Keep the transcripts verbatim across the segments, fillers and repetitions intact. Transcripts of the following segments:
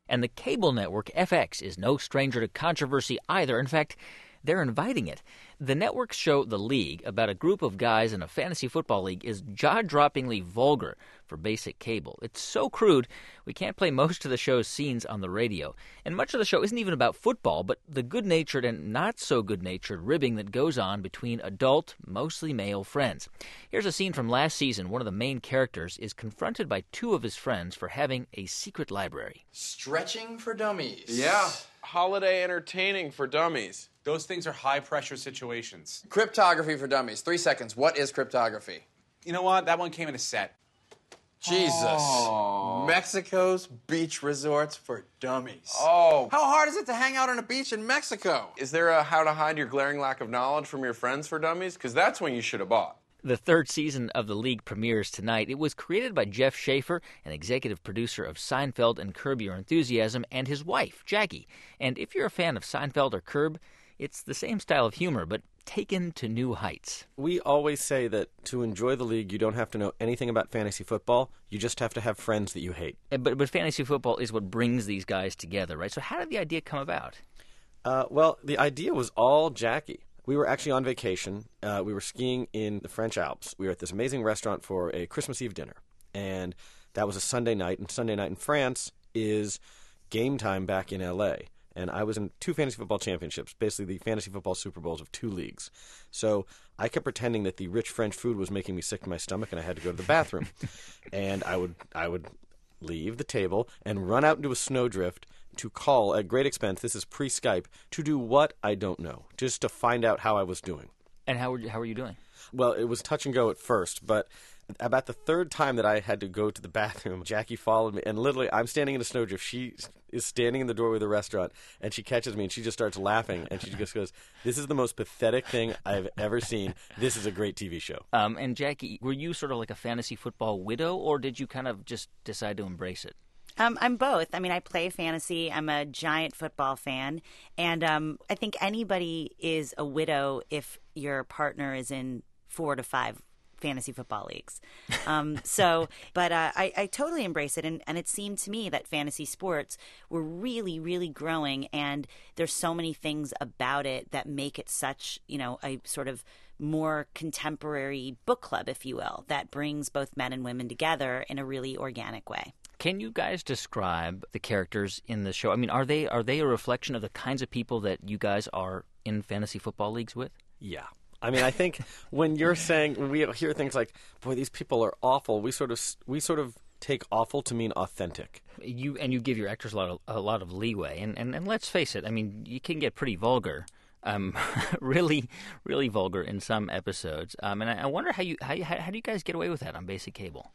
And the cable network F X is no stranger to controversy either. In fact, they're inviting it. The network's show The League, about a group of guys in a fantasy football league, is jaw-droppingly vulgar for basic cable. It's so crude, we can't play most of the show's scenes on the radio. And much of the show isn't even about football, but the good-natured and not-so-good-natured ribbing that goes on between adult, mostly male friends. Here's a scene from last season. One of the main characters is confronted by two of his friends for having a secret library. Stretching for dummies. Yeah, holiday entertaining for dummies. Those things are high-pressure situations. Cryptography for dummies. Three seconds. What is cryptography? You know what? That one came in a set. Jesus. Oh. Mexico's beach resorts for dummies. Oh. How hard is it to hang out on a beach in Mexico? Is there a how to hide your glaring lack of knowledge from your friends for dummies? Because that's when you should have bought. The third season of The League premieres tonight. It was created by Jeff Schaffer, an executive producer of Seinfeld and Curb Your Enthusiasm, and his wife, Jackie. And if you're a fan of Seinfeld or Curb, it's the same style of humor, but taken to new heights. We always say that to enjoy The League, you don't have to know anything about fantasy football. You just have to have friends that you hate. But, but fantasy football is what brings these guys together, right? So how did the idea come about? Uh, well, the idea was all Jackie. We were actually on vacation. Uh, we were skiing in the French Alps. We were at this amazing restaurant for a Christmas Eve dinner. And that was a Sunday night. And Sunday night in France is game time back in L A And I was in two fantasy football championships, basically the fantasy football Super Bowls of two leagues. So I kept pretending that the rich French food was making me sick to my stomach and I had to go to the bathroom. And I would I would leave the table and run out into a snowdrift to call at great expense, this is pre-Skype, to do what? I don't know, just to find out how I was doing. And how were you, how were you doing? Well, it was touch and go at first, but about the third time that I had to go to the bathroom, Jackie followed me, and literally I'm standing in a snowdrift. She is standing in the doorway of the restaurant, and she catches me, and she just starts laughing, and she just goes, "This is the most pathetic thing I've ever seen. This is a great T V show." Um, and Jackie, were you sort of like a fantasy football widow, or did you kind of just decide to embrace it? Um, I'm both. I mean, I play fantasy. I'm a giant football fan. And um, I think anybody is a widow if your partner is in four to five fantasy football leagues. Um, so, but uh, I, I totally embrace it. And, and it seemed to me that fantasy sports were really, really growing. And there's so many things about it that make it such, you know, a sort of more contemporary book club, if you will, that brings both men and women together in a really organic way. Can you guys describe the characters in the show? I mean, are they are they a reflection of the kinds of people that you guys are in fantasy football leagues with? Yeah. I mean, I think when you're saying, when we hear things like, boy, these people are awful, we sort of we sort of take awful to mean authentic. You and you give your actors a lot of, a lot of leeway. And, and, and let's face it, I mean, you can get pretty vulgar. Um, really, really vulgar in some episodes. Um, and I, I wonder how you how, you, how how do you guys get away with that on basic cable?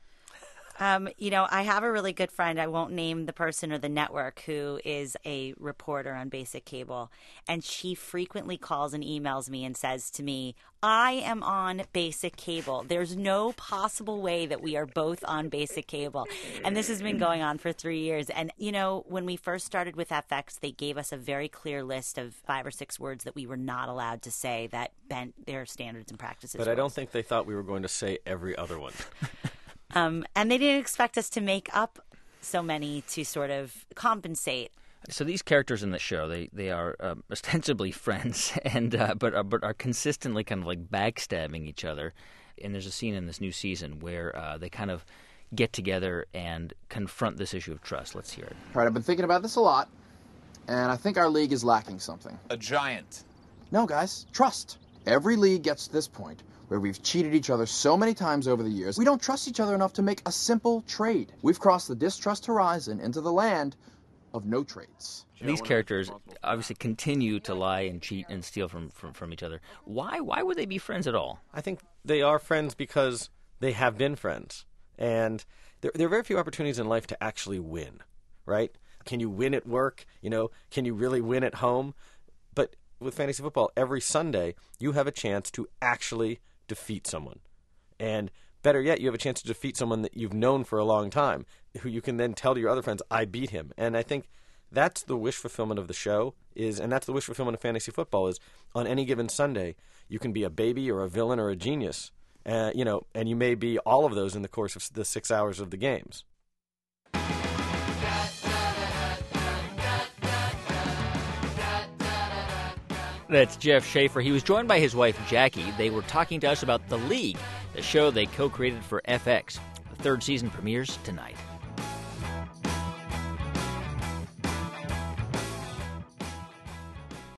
Um, you know, I have a really good friend, I won't name the person or the network, who is a reporter on basic cable. And she frequently calls and emails me and says to me, I am on basic cable. There's no possible way that we are both on basic cable. And this has been going on for three years. And, you know, when we first started with F X, they gave us a very clear list of five or six words that we were not allowed to say that bent their standards and practices. But I don't think they thought we were going to say every other one. Um, and they didn't expect us to make up so many to sort of compensate. So these characters in the show, they they are uh, ostensibly friends, and uh, but uh, but are consistently kind of like backstabbing each other. And there's a scene in this new season where uh, they kind of get together and confront this issue of trust. Let's hear it. All right, I've been thinking about this a lot, and I think our league is lacking something. A giant. No, guys, trust. Every league gets to this point where we've cheated each other so many times over the years, we don't trust each other enough to make a simple trade. We've crossed the distrust horizon into the land of no trades. These characters obviously continue to lie and cheat and steal from, from, from each other. Why Why would they be friends at all? I think they are friends because they have been friends. And there, there are very few opportunities in life to actually win, right? Can you win at work? You know, can you really win at home? But with fantasy football, every Sunday, you have a chance to actually defeat someone. And better yet, you have a chance to defeat someone that you've known for a long time, who you can then tell to your other friends, I beat him. And I think that's the wish fulfillment of the show, is, and that's the wish fulfillment of fantasy football, is on any given Sunday, you can be a baby or a villain or a genius, uh, you know, and you may be all of those in the course of the six hours of the games. That's Jeff Schaefer. He was joined by his wife, Jackie. They were talking to us about The League, the show they co-created for F X. The third season premieres tonight.